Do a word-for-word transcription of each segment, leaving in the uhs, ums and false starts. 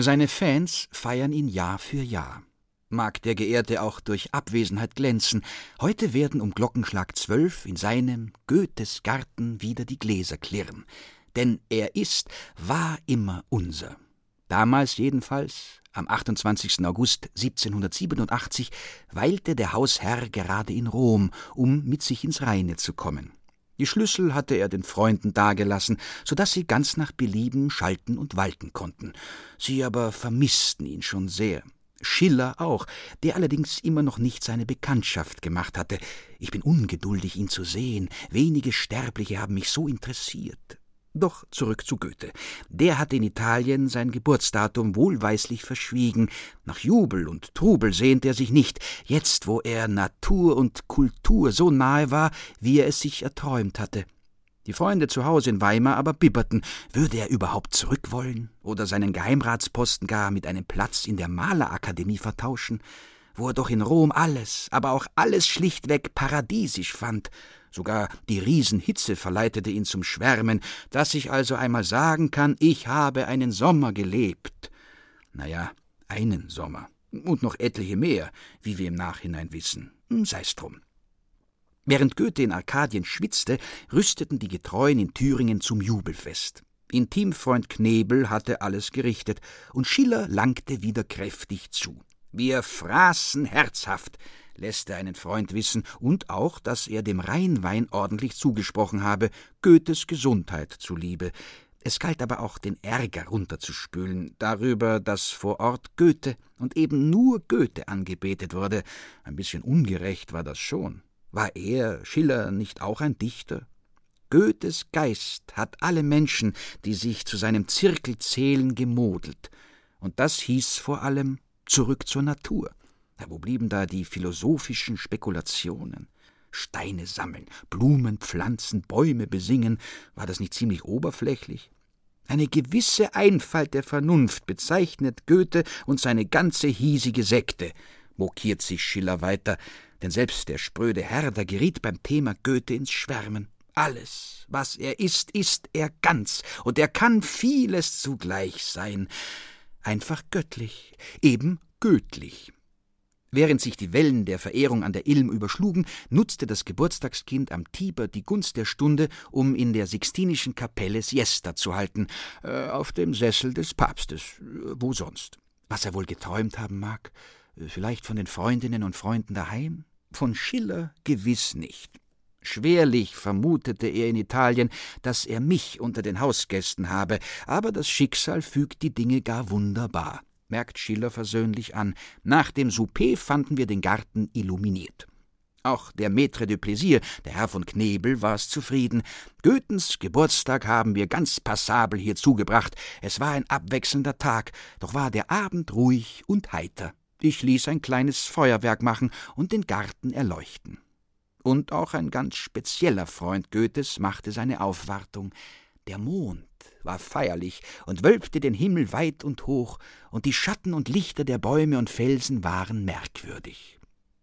Seine Fans feiern ihn Jahr für Jahr. Mag der Geehrte auch durch Abwesenheit glänzen, heute werden um Glockenschlag zwölf in seinem Goethes Garten wieder die Gläser klirren. Denn er ist, war immer unser. Damals jedenfalls, am achtundzwanzigsten August siebzehnhundertsiebenundachtzig, weilte der Hausherr gerade in Rom, um mit sich ins Reine zu kommen. Die Schlüssel hatte er den Freunden dagelassen, so daß sie ganz nach Belieben schalten und walten konnten. Sie aber vermissten ihn schon sehr. Schiller auch, der allerdings immer noch nicht seine Bekanntschaft gemacht hatte. Ich bin ungeduldig, ihn zu sehen. Wenige Sterbliche haben mich so interessiert. Doch zurück zu Goethe. Der hatte in Italien sein Geburtsdatum wohlweislich verschwiegen. Nach Jubel und Trubel sehnt er sich nicht, jetzt wo er Natur und Kultur so nahe war, wie er es sich erträumt hatte. Die Freunde zu Hause in Weimar aber bibberten, würde er überhaupt zurück wollen oder seinen Geheimratsposten gar mit einem Platz in der Malerakademie vertauschen, wo er doch in Rom alles, aber auch alles schlichtweg paradiesisch fand. Sogar die Riesenhitze verleitete ihn zum Schwärmen, dass ich also einmal sagen kann, ich habe einen Sommer gelebt. Naja, einen Sommer und noch etliche mehr, wie wir im Nachhinein wissen. Sei's drum. Während Goethe in Arkadien schwitzte, rüsteten die Getreuen in Thüringen zum Jubelfest. Intimfreund Knebel hatte alles gerichtet, und Schiller langte wieder kräftig zu. Wir fraßen herzhaft, lässt er einen Freund wissen, und auch, dass er dem Rheinwein ordentlich zugesprochen habe, Goethes Gesundheit zuliebe. Es galt aber auch, den Ärger runterzuspülen, darüber, dass vor Ort Goethe und eben nur Goethe angebetet wurde. Ein bisschen ungerecht war das schon. War er, Schiller, nicht auch ein Dichter? Goethes Geist hat alle Menschen, die sich zu seinem Zirkel zählen, gemodelt. Und das hieß vor allem zurück zur Natur. Ja, wo blieben da die philosophischen Spekulationen? Steine sammeln, Blumen pflanzen, Bäume besingen, war das nicht ziemlich oberflächlich? Eine gewisse Einfalt der Vernunft bezeichnet Goethe und seine ganze hiesige Sekte, mokiert sich Schiller weiter, denn selbst der spröde Herder geriet beim Thema Goethe ins Schwärmen. Alles, was er ist, ist er ganz, und er kann vieles zugleich sein. Einfach göttlich, eben göttlich. Während sich die Wellen der Verehrung an der Ilm überschlugen, nutzte das Geburtstagskind am Tiber die Gunst der Stunde, um in der Sixtinischen Kapelle Siesta zu halten, äh, auf dem Sessel des Papstes, äh, wo sonst. Was er wohl geträumt haben mag, äh, vielleicht von den Freundinnen und Freunden daheim? Von Schiller gewiss nicht. Schwerlich vermutete er in Italien, dass er mich unter den Hausgästen habe, aber das Schicksal fügt die Dinge gar wunderbar, merkt Schiller versöhnlich an. Nach dem Souper fanden wir den Garten illuminiert. Auch der Maître de Plaisir, der Herr von Knebel, war's zufrieden. Goethens Geburtstag haben wir ganz passabel hier zugebracht. Es war ein abwechselnder Tag, doch war der Abend ruhig und heiter. Ich ließ ein kleines Feuerwerk machen und den Garten erleuchten. Und auch ein ganz spezieller Freund Goethes machte seine Aufwartung. Der Mond war feierlich und wölbte den Himmel weit und hoch, und die Schatten und Lichter der Bäume und Felsen waren merkwürdig.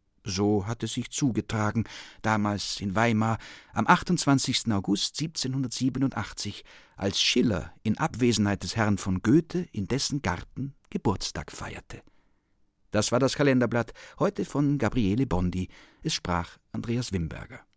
So hat es sich zugetragen, damals in Weimar, am achtundzwanzigsten August siebzehnhundertsiebenundachtzig, als Schiller in Abwesenheit des Herrn von Goethe in dessen Garten Geburtstag feierte. Das war das Kalenderblatt, heute von Gabriele Bondi. Es sprach Andreas Wimberger.